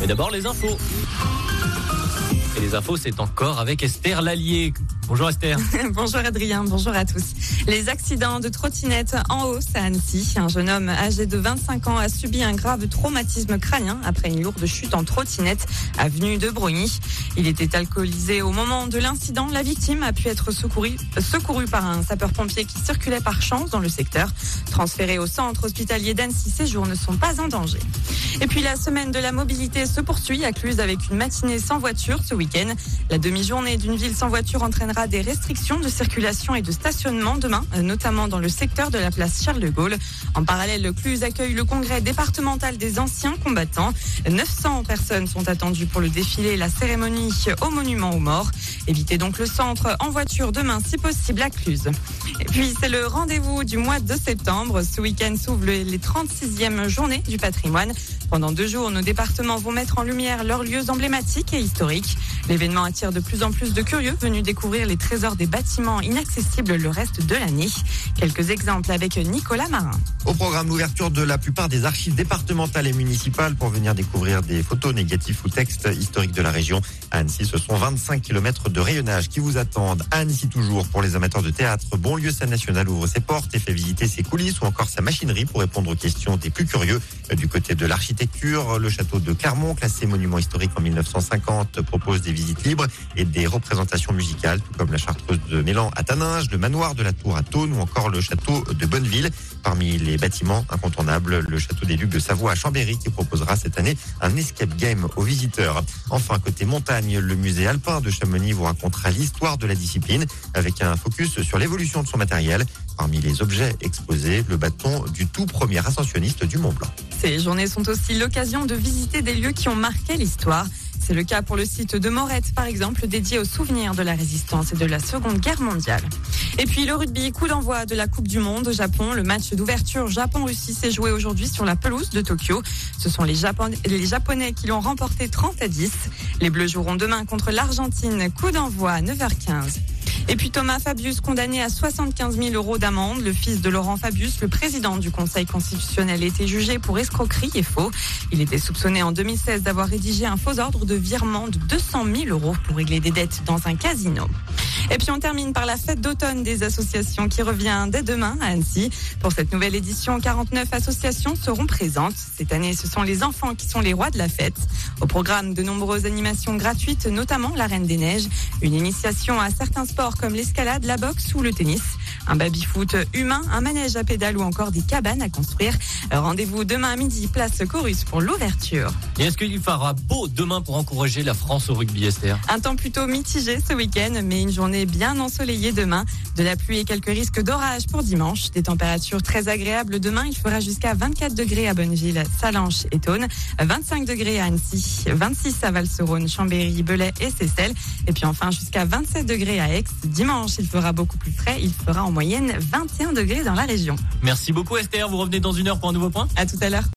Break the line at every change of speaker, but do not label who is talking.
Mais d'abord, les infos. Et les infos, c'est encore avec Esther Lallier. Bonjour Esther.
Bonjour Adrien, bonjour à tous. Les accidents de trottinette en hausse à Annecy. Un jeune homme âgé de 25 ans a subi un grave traumatisme crânien après une lourde chute en trottinette avenue de Brogny. Il était alcoolisé au moment de l'incident. La victime a pu être secourue par un sapeur-pompier qui circulait par chance dans le secteur. Transféré au centre hospitalier d'Annecy, ses jours ne sont pas en danger. Et puis la semaine de la mobilité se poursuit à Cluse avec une matinée sans voiture ce week-end. La demi-journée d'une ville sans voiture entraînera des restrictions de circulation et de stationnement demain, notamment dans le secteur de la place Charles de Gaulle. En parallèle, Cluse accueille le congrès départemental des anciens combattants. 900 personnes sont attendues pour le défilé et la cérémonie au monument aux morts. Évitez donc le centre en voiture demain si possible à Cluse. Et puis c'est le rendez-vous du mois de septembre. Ce week-end s'ouvrent les 36e journées du patrimoine. Pendant 2 jours, nos départements vont mettre en lumière leurs lieux emblématiques et historiques. L'événement attire de plus en plus de curieux venus découvrir les trésors des bâtiments inaccessibles le reste de l'année. Quelques exemples avec Nicolas Marin.
Au programme, l'ouverture de la plupart des archives départementales et municipales pour venir découvrir des photos, négatifs ou textes historiques de la région. À Annecy, ce sont 25 km de rayonnage qui vous attendent. À Annecy toujours, pour les amateurs de théâtre, Bonlieu Scène Nationale ouvre ses portes et fait visiter ses coulisses ou encore sa machinerie pour répondre aux questions des plus curieux. Du côté de l'architecture, le château de Clermont, classé monument historique en 1950, propose des visites libres et des représentations musicales, tout comme la Chartreuse de Mélan à Taninges, le manoir de la Tour à Thônes ou encore le château de Bonneville. Parmi les bâtiments incontournables, le château des Lucs de Savoie à Chambéry qui proposera cette année un escape game aux visiteurs. Enfin, côté montagne, le musée alpin de Chamonix vous racontera l'histoire de la discipline avec un focus sur l'évolution de son matériel. Parmi les objets exposés, le bâton du tout premier ascensionniste du Mont Blanc.
Ces journées sont aussi l'occasion de visiter des lieux qui ont marqué l'histoire. C'est le cas pour le site de Morette, par exemple, dédié aux souvenirs de la résistance et de la Seconde Guerre mondiale. Et puis le rugby, coup d'envoi de la Coupe du Monde au Japon. Le match d'ouverture Japon-Russie s'est joué aujourd'hui sur la pelouse de Tokyo. Ce sont les Japonais qui l'ont remporté 30-10. Les Bleus joueront demain contre l'Argentine. Coup d'envoi à 9h15. Et puis Thomas Fabius, condamné à 75 000 € d'amende. Le fils de Laurent Fabius, le président du Conseil constitutionnel, était jugé pour escroquerie et faux. Il était soupçonné en 2016 d'avoir rédigé un faux ordre de virement de 200 000 € pour régler des dettes dans un casino. Et puis on termine par la fête d'automne des associations qui revient dès demain à Annecy. Pour cette nouvelle édition, 49 associations seront présentes. Cette année, ce sont les enfants qui sont les rois de la fête. Au programme, de nombreuses animations gratuites, notamment la Reine des Neiges, une initiation à certains sports comme l'escalade, la boxe ou le tennis, un baby-foot humain, un manège à pédales ou encore des cabanes à construire. Rendez-vous demain à midi, place Chorus pour l'ouverture.
Et est-ce qu'il fera beau demain pour encourager la France au rugby, Esther?
Un temps plutôt mitigé ce week-end, mais une journée bien ensoleillée demain. De la pluie et quelques risques d'orage pour dimanche. Des températures très agréables demain. Il fera jusqu'à 24 degrés à Bonneville, Salanches et Thônes, 25 degrés à Annecy, 26 à Val-Seronne, Chambéry, Belay et Seyssel. Et puis enfin jusqu'à 27 degrés à Aix. Dimanche, il fera beaucoup plus frais. Il fera en moyenne 21 degrés dans la région.
Merci beaucoup Esther. Vous revenez dans 1 heure pour un nouveau point.
À tout à l'heure.